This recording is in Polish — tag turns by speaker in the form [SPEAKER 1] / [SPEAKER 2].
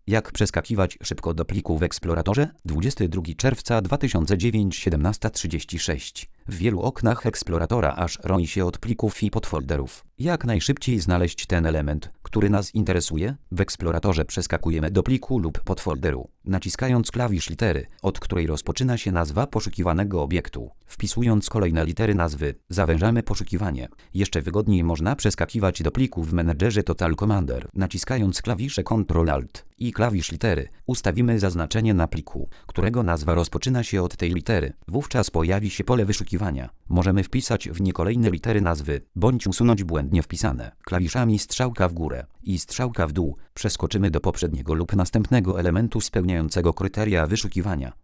[SPEAKER 1] Jak przeskakiwać szybko do pliku w Eksploratorze? 22 czerwca 2009, 17:36. W wielu oknach Eksploratora aż roi się od plików i podfolderów. Jak najszybciej znaleźć ten element, który nas interesuje? W Eksploratorze przeskakujemy do pliku lub podfolderu, naciskając klawisz litery, od której rozpoczyna się nazwa poszukiwanego obiektu. Wpisując kolejne litery nazwy, zawężamy poszukiwanie. Jeszcze wygodniej można przeskakiwać do pliku w menedżerze Total Commander, naciskając klawisze Ctrl-Alt i klawisz litery. Ustawimy zaznaczenie na pliku, którego nazwa rozpoczyna się od tej litery. Wówczas pojawi się pole wyszukiwania. Możemy wpisać w nie kolejne litery nazwy, bądź usunąć błędnie wpisane. Klawiszami strzałka w górę i strzałka w dół przeskoczymy do poprzedniego lub następnego elementu spełniającego kryteria wyszukiwania.